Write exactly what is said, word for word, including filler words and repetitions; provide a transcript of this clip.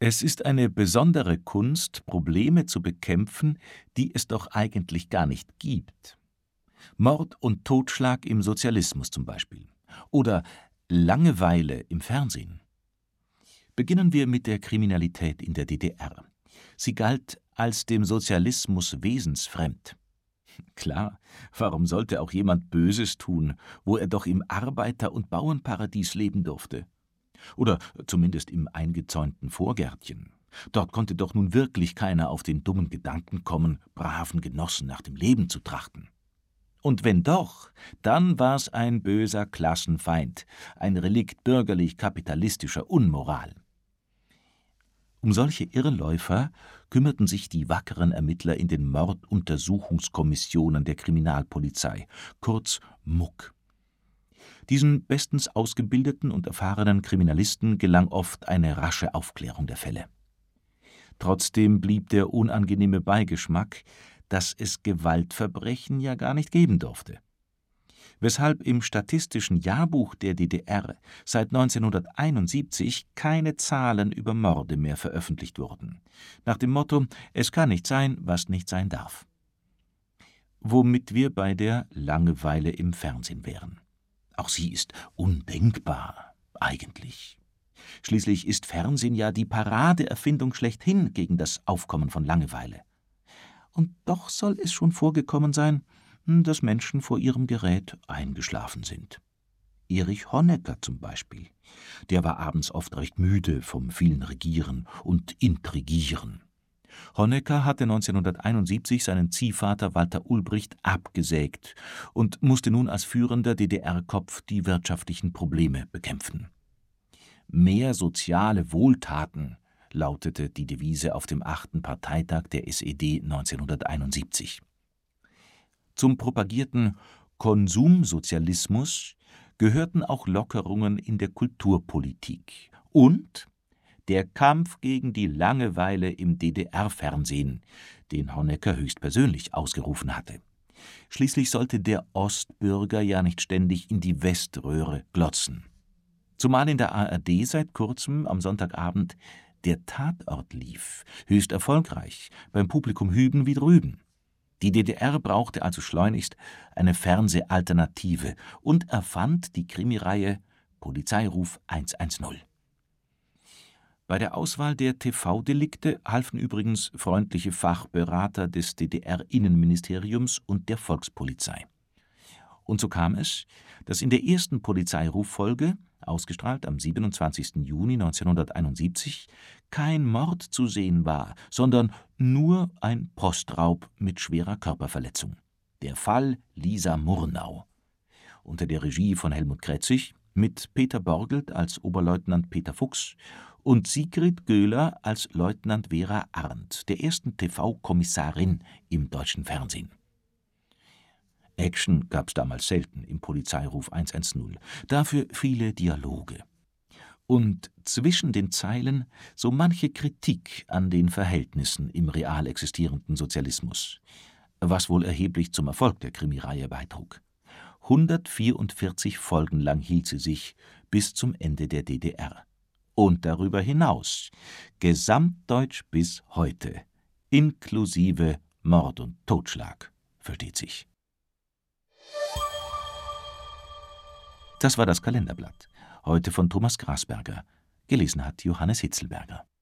Es ist eine besondere Kunst, Probleme zu bekämpfen, die es doch eigentlich gar nicht gibt. Mord und Totschlag im Sozialismus zum Beispiel. Oder Langeweile im Fernsehen. Beginnen wir mit der Kriminalität in der D D R. Sie galt als dem Sozialismus wesensfremd. Klar, warum sollte auch jemand Böses tun, wo er doch im Arbeiter- und Bauernparadies leben durfte? Oder zumindest im eingezäunten Vorgärtchen. Dort konnte doch nun wirklich keiner auf den dummen Gedanken kommen, braven Genossen nach dem Leben zu trachten. Und wenn doch, dann war's ein böser Klassenfeind, ein Relikt bürgerlich-kapitalistischer Unmoral. Um solche Irrläufer kümmerten sich die wackeren Ermittler in den Morduntersuchungskommissionen der Kriminalpolizei, kurz Muck. Diesen bestens ausgebildeten und erfahrenen Kriminalisten gelang oft eine rasche Aufklärung der Fälle. Trotzdem blieb der unangenehme Beigeschmack, dass es Gewaltverbrechen ja gar nicht geben durfte. Weshalb im Statistischen Jahrbuch der D D R seit neunzehnhunderteinundsiebzig keine Zahlen über Morde mehr veröffentlicht wurden. Nach dem Motto: Es kann nicht sein, was nicht sein darf. Womit wir bei der Langeweile im Fernsehen wären. Auch sie ist undenkbar, eigentlich. Schließlich ist Fernsehen ja die Paradeerfindung schlechthin gegen das Aufkommen von Langeweile. Und doch soll es schon vorgekommen sein, dass Menschen vor ihrem Gerät eingeschlafen sind. Erich Honecker zum Beispiel. Der war abends oft recht müde vom vielen Regieren und Intrigieren. Honecker hatte neunzehnhunderteinundsiebzig seinen Ziehvater Walter Ulbricht abgesägt und musste nun als führender D D R-Kopf die wirtschaftlichen Probleme bekämpfen. Mehr soziale Wohltaten lautete die Devise auf dem achten Parteitag der S E D neunzehnhunderteinundsiebzig. Zum propagierten Konsumsozialismus gehörten auch Lockerungen in der Kulturpolitik und der Kampf gegen die Langeweile im D D R-Fernsehen, den Honecker höchstpersönlich ausgerufen hatte. Schließlich sollte der Ostbürger ja nicht ständig in die Weströhre glotzen. Zumal in der A R D seit kurzem am Sonntagabend der Tatort lief, höchst erfolgreich, beim Publikum hüben wie drüben. Die D D R brauchte also schleunigst eine Fernsehalternative und erfand die Krimireihe Polizeiruf hundertzehn. Bei der Auswahl der T V-Delikte halfen übrigens freundliche Fachberater des D D R-Innenministeriums und der Volkspolizei. Und so kam es, dass in der ersten Polizeiruffolge, ausgestrahlt am siebenundzwanzigsten Juni neunzehnhunderteinundsiebzig, kein Mord zu sehen war, sondern nur ein Postraub mit schwerer Körperverletzung. Der Fall Lisa Murnau. Unter der Regie von Helmut Kretzig, mit Peter Borgelt als Oberleutnant Peter Fuchs und Sigrid Göhler als Leutnant Vera Arndt, der ersten T V-Kommissarin im deutschen Fernsehen. Action gab's damals selten im Polizeiruf hundertzehn, dafür viele Dialoge. Und zwischen den Zeilen so manche Kritik an den Verhältnissen im real existierenden Sozialismus, was wohl erheblich zum Erfolg der Krimireihe beitrug. hundertvierundvierzig Folgen lang hielt sie sich bis zum Ende der D D R. Und darüber hinaus, gesamtdeutsch bis heute, inklusive Mord und Totschlag, versteht sich. Das war das Kalenderblatt, heute von Thomas Grasberger. Gelesen hat Johannes Hitzelberger.